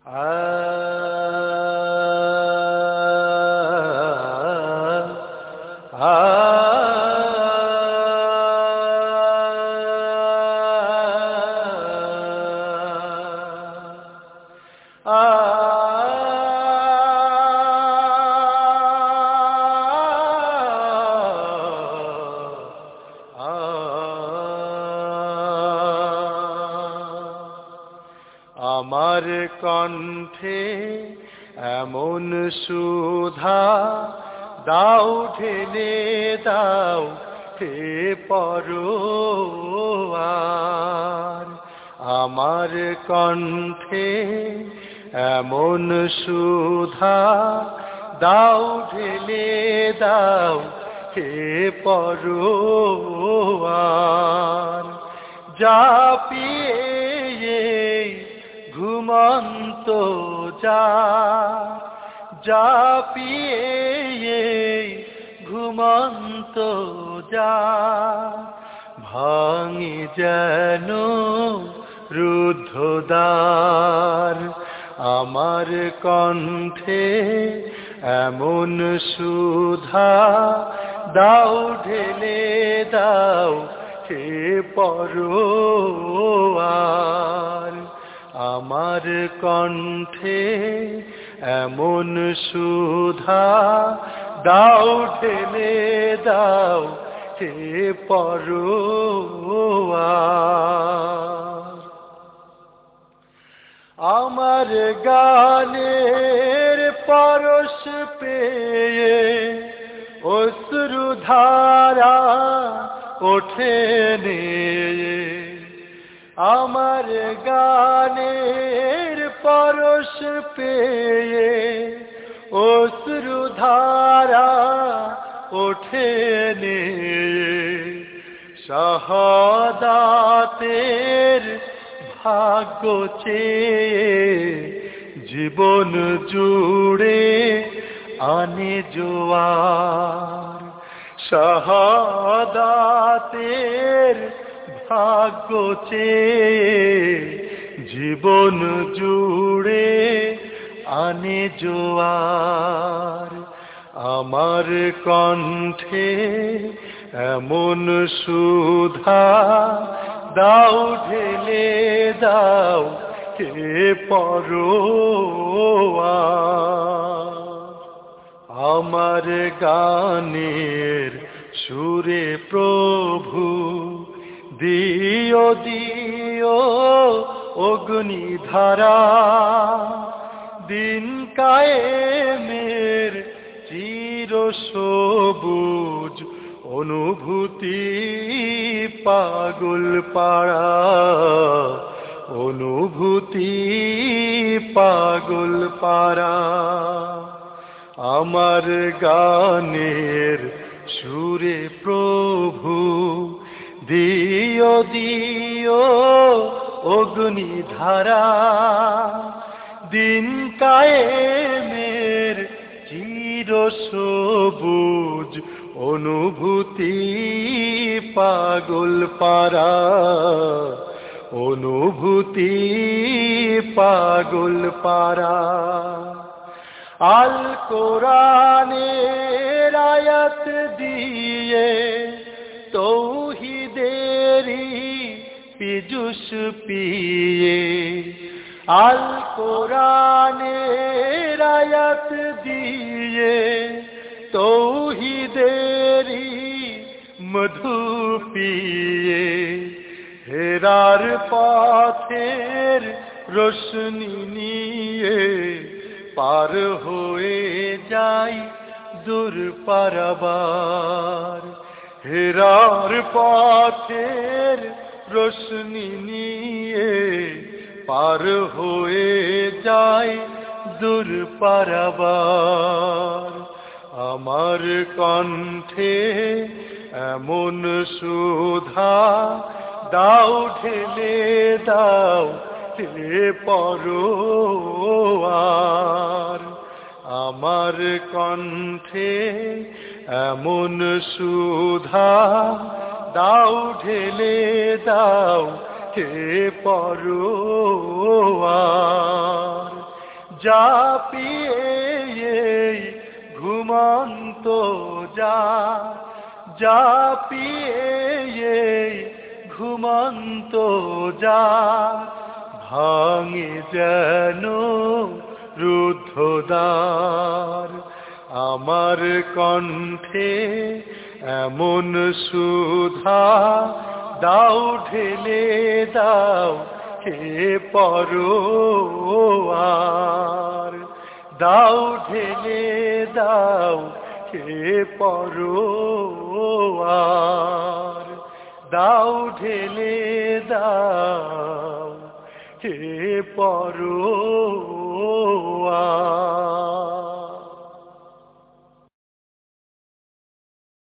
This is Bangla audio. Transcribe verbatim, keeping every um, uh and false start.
আমার কণ্ঠে এমন সুধা দাও ঢেলে দাও হে পরোয়ার। আমার কণ্ঠে এমন সুধা দাও ঢেলে দাও হে পরোয়ার। যা পিয়ে ঘুমন্ত যা যা পিয়ে ঘুমন্ত যা ভাঙি যেন রুদ্ধ দ্বার। আমার কণ্ঠে এমন সুধা দাও ঢেলে দাও হে পরোয়ার। আমার কণ্ঠে এমন সুধা দাও ঢেলে দাও হে পরোয়ার। আমার গানের পরশ পেয়ে অশ্রুধারা ওঠে নে। আমার গানের পরশ পেয়ে অশ্রুধারা ওঠে নে। শাহাদাতের ভাগ্য চেয়ে জীবন জুড়ে আনে জোয়ার। শাহাদাতের ভাগ্য চেয়ে জীবন জুড়ে আনে জোয়ার। আমার কণ্ঠে এমন সুধা দাও ঢেলে দাও হে পরোয়ার। আমার গানের সুরে প্রভু দিও দিও অগ্নিধারা। দিন কায়েমের চির সবুজ অনুভূতি পাগল পাড়া। অনুভূতি পাগল পাড়া। আমার গানের সুরে প্রভু দিও দিও অগ্নিধারা। দিন কায়েমের চির সবুজ অনুভূতি পাগল পাড়া। অনুভূতি পাগল পাড়া। আল কোরআনের আয়াত দিয়ে তৌহিদেরি পীযুষ পিয়ে। আল কোরআনের আয়াত দিয়ে তৌহিদেরি মধু পিয়ে। হেরার পথের রোশনি নিয়ে পার হয়ে যাই দূর পারাবার। হেরার পথের রোশনি নিয়ে পার হয়ে যাই দূর পারাবার। আমার কণ্ঠে এমন সুধা দাও ঢেলে দাও হে পরোয়ার। আমার কণ্ঠে এমন সুধা দাও ঢেলে দাও হে পরোয়ার। জাপিয়ে ঘুমন্ত যা জাপিয়ে ঘুমন্ত যা ভাঙে যেন রুদ্ধদ্বার আমার কণ্ঠে এমন সুধা দাও ঢেলে দাও হে পরোয়ার দাও ঢেলে দাও হে পরোয়ার দাও ঢেলে দাও হে পরোয়ার